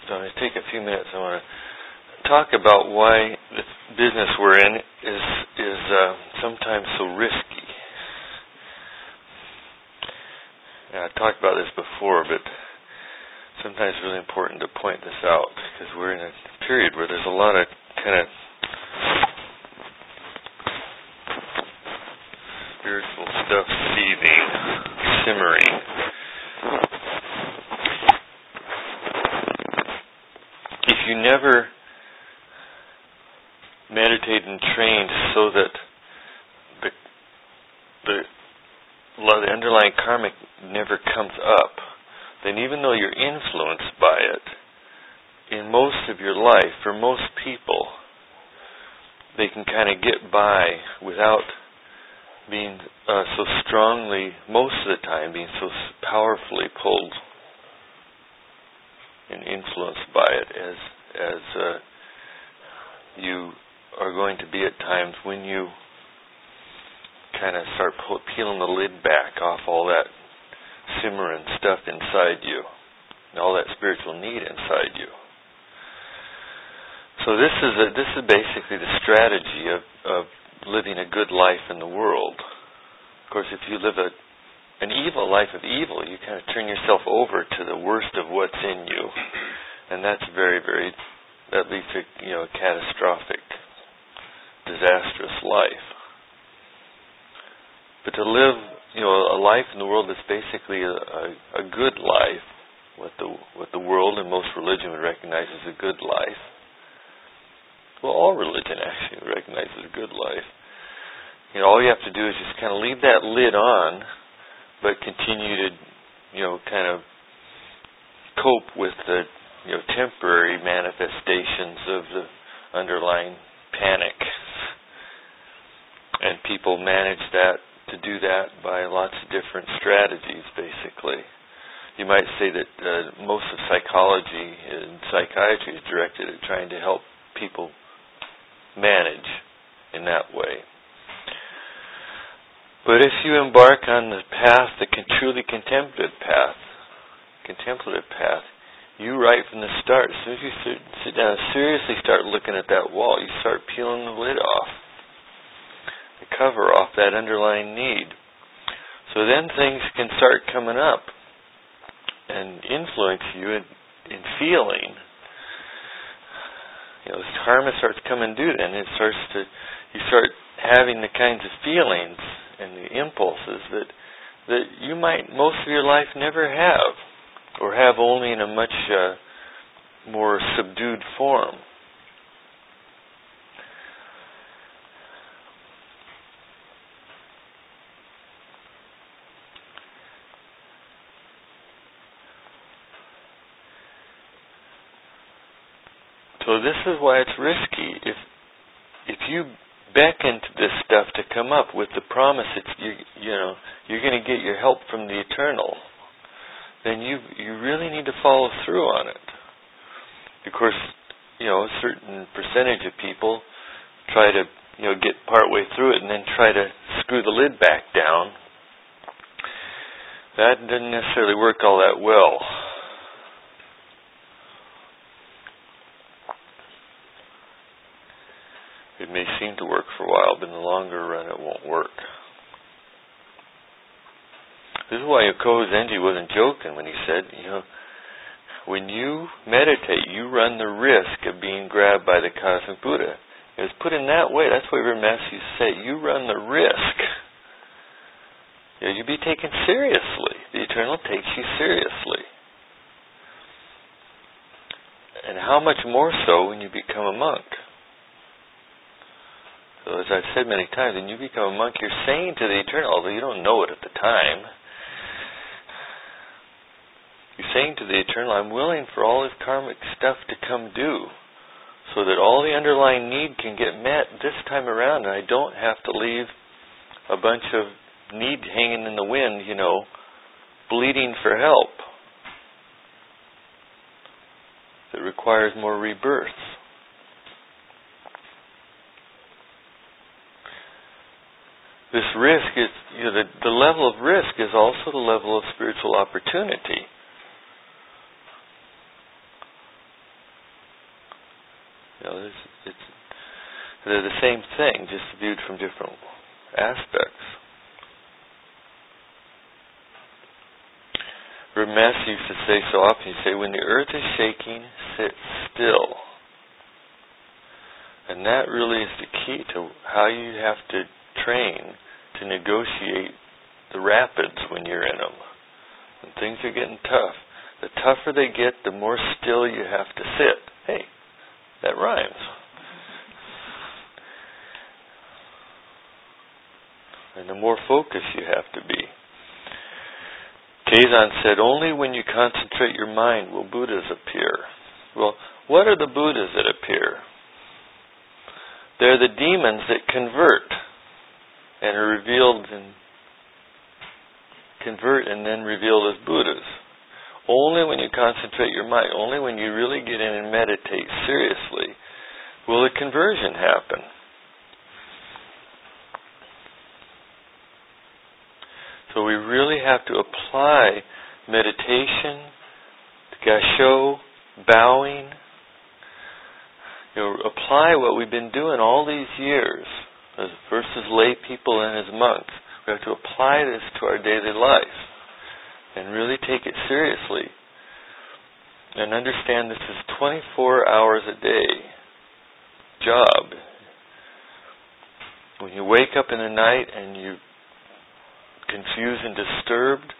So I'm going to take a few minutes. I want to talk about why the business we're in is sometimes so risky. I've talked about this before, but sometimes it's really important to point this out because we're in a period where there's a lot of kind of spiritual stuff seething, simmering. If you never meditate and train so that the underlying karmic never comes up, then even though you're influenced by it, in most of your life, for most people, they can kind of get by without being so strongly, most of the time, being so powerfully pulled and influenced by it as you are going to be at times when you kind of start peeling the lid back off all that simmering stuff inside you, and all that spiritual need inside you. So this is basically the strategy of living a good life in the world. Of course, if you live an evil life of evil, you kind of turn yourself over to the worst of what's in you, and that's that leads to a catastrophic, disastrous life. But to live a life in the world that's basically a good life, what the world and most religion would recognize as a good life. Well, all religion actually recognizes a good life. All you have to do is just kind of leave that lid on, but continue to, kind of cope with the, temporary manifestations of the underlying panic. And people manage to do that by lots of different strategies, basically. You might say that most of psychology and psychiatry is directed at trying to help people manage in that way. But if you embark on the path, the truly contemplative path, you right from the start, as soon as you sit down and seriously start looking at that wall, you start peeling the lid off, the cover off that underlying need. So then things can start coming up and influence you in feeling. This karma starts coming due, and you start having the kinds of feelings and the impulses that you might most of your life never have, or have only in a much more subdued form. So this is why it's risky. If you beckon to this stuff to come up with the promise that you're going to get your help from the eternal, then you really need to follow through on it. Of course, a certain percentage of people try to get part way through it and then try to screw the lid back down. That doesn't necessarily work all that well. It may seem to work for a while, but in the longer run it won't work. This is why Yokoho Zenji wasn't joking when he said, when you meditate, you run the risk of being grabbed by the cosmic Buddha. It was put in that way. That's what every master used to say. You run the risk. You'll be taken seriously. The eternal takes you seriously. And how much more so when you become a monk? So as I've said many times, when you become a monk, you're saying to the eternal, although you don't know it at the time, you're saying to the eternal, I'm willing for all this karmic stuff to come due, so that all the underlying need can get met this time around, and I don't have to leave a bunch of need hanging in the wind, bleeding for help that requires more rebirth. This risk is, the level of risk is also the level of spiritual opportunity. They're the same thing, just viewed from different aspects. Ramesh used to say so often, he'd say, when the earth is shaking, sit still. And that really is the key to how you have to train to negotiate the rapids when you're in them. When things are getting tough, the tougher they get, the more still you have to sit. Hey, that rhymes. And the more focused you have to be. Kazan said, only when you concentrate your mind will Buddhas appear. Well, what are the Buddhas that appear? They're the demons that convert and are revealed and then revealed as Buddhas. Only when you concentrate your mind, only when you really get in and meditate seriously, will a conversion happen. So we really have to apply meditation, gassho, bowing. Apply what we've been doing all these years, first as lay people and as monks. We have to apply this to our daily life and really take it seriously and understand this is 24 hours a day job. When you wake up in the night and you're confused and disturbed,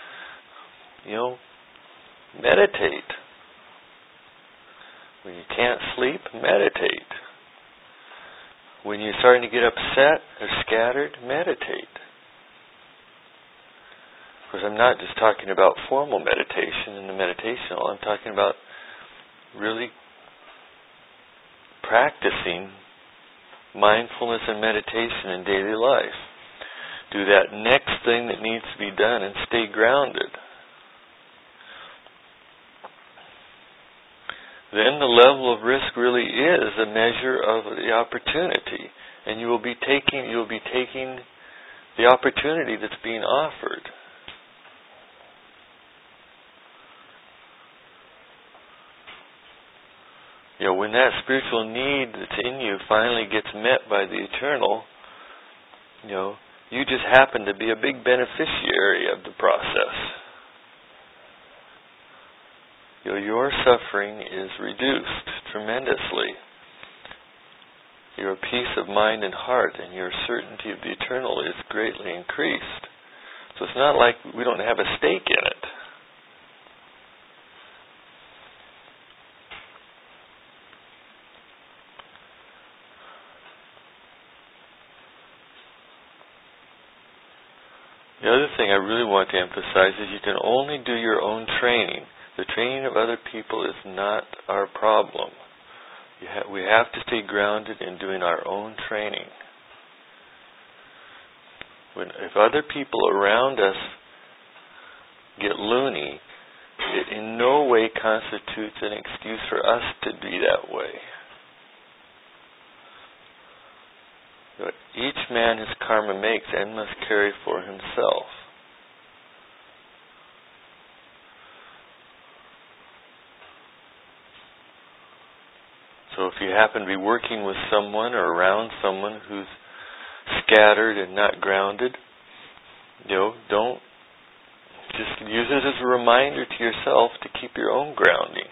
meditate. When you can't sleep, meditate. When you're starting to get upset or scattered, meditate. Of course, I'm not just talking about formal meditation in the meditation hall. I'm talking about really practicing mindfulness and meditation in daily life. Do that next thing that needs to be done and stay grounded. Then the level of risk really is a measure of the opportunity, and you will be taking the opportunity that's being offered. When that spiritual need that's in you finally gets met by the eternal, you just happen to be a big beneficiary of the process. Your suffering is reduced tremendously. Your peace of mind and heart and your certainty of the eternal is greatly increased. So it's not like we don't have a stake in it. The other thing I really want to emphasize is you can only do your own training. The training of other people is not our problem. We have to stay grounded in doing our own training. If other people around us get loony, it in no way constitutes an excuse for us to be that way. Each man his karma makes and must carry for himself. So if you happen to be working with someone or around someone who's scattered and not grounded, don't just use it as a reminder to yourself to keep your own grounding.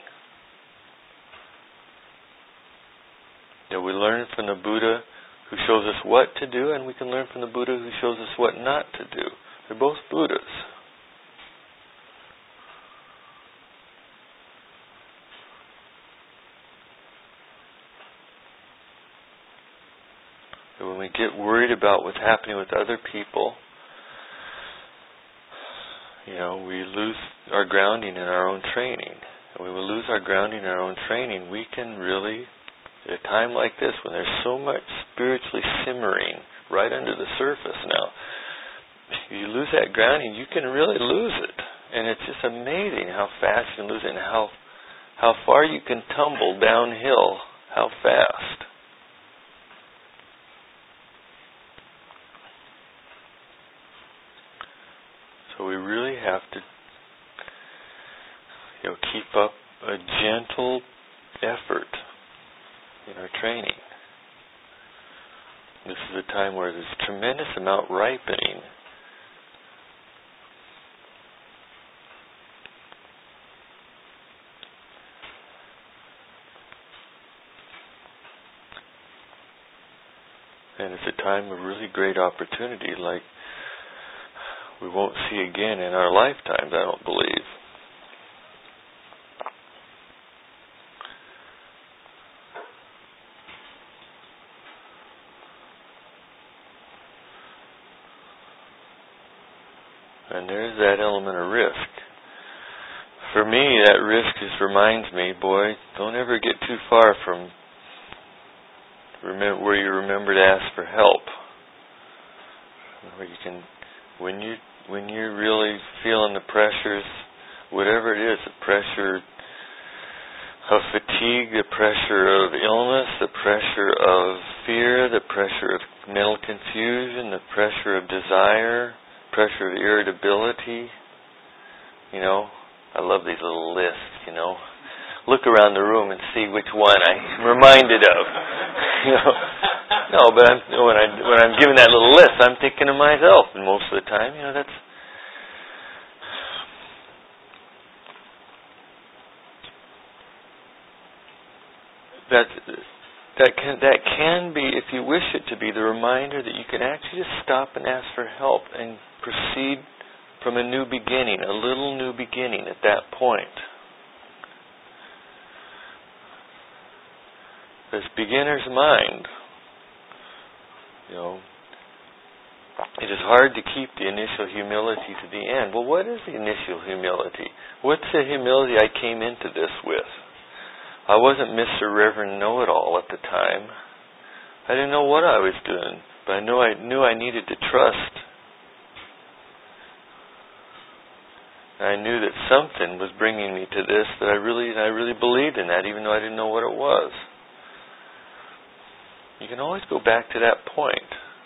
We learn from the Buddha who shows us what to do, and we can learn from the Buddha who shows us what not to do. They're both Buddhas. When we get worried about what's happening with other people, we lose our grounding in our own training. And when we lose our grounding in our own training, we can really, at a time like this, when there's so much spiritually simmering right under the surface now, if you lose that grounding, you can really lose it. And it's just amazing how fast you can lose it and how far you can tumble downhill, how fast. So we really have to keep up a gentle effort, in our training. This is a time where there's a tremendous amount ripening. And it's a time of really great opportunity like we won't see again in our lifetimes, I don't believe. And there's that element of risk. For me, that risk just reminds me, boy, don't ever get too far from where you remember to ask for help. Where you can, when you're really feeling the pressures, whatever it is, the pressure of fatigue, the pressure of illness, the pressure of fear, the pressure of mental confusion, the pressure of desire, pressure of irritability. I love these little lists, Look around the room and see which one I'm reminded of. No, but when I'm giving that little list, I'm thinking of myself, and most of the time, that can be, if you wish it to be, the reminder that you can actually just stop and ask for help and proceed from a new beginning, a little new beginning at that point. This beginner's mind, it is hard to keep the initial humility to the end. Well, what is the initial humility? What's the humility I came into this with? I wasn't Mr. Reverend Know-It-All at the time. I didn't know what I was doing, but I knew I needed to trust. I knew that something was bringing me to this, that I really believed in that, even though I didn't know what it was. You can always go back to that point.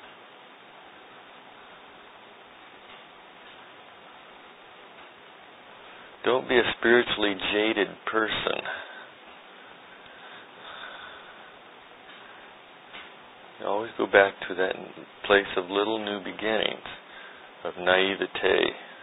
Don't be a spiritually jaded person. You always go back to that place of little new beginnings, of naivete.